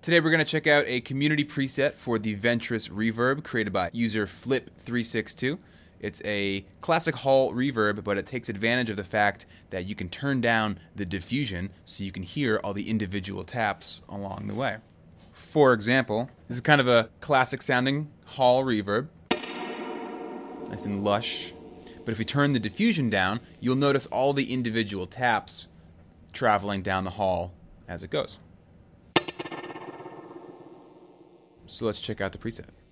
Today we're going to check out a community preset for the Ventris reverb created by user Flip362. It's a classic hall reverb, but it takes advantage of the fact that you can turn down the diffusion so you can hear all the individual taps along the way. For example, this is kind of a classic sounding hall reverb. Nice and lush. But if we turn the diffusion down, you'll notice all the individual taps traveling down the hall as it goes. So let's check out the preset.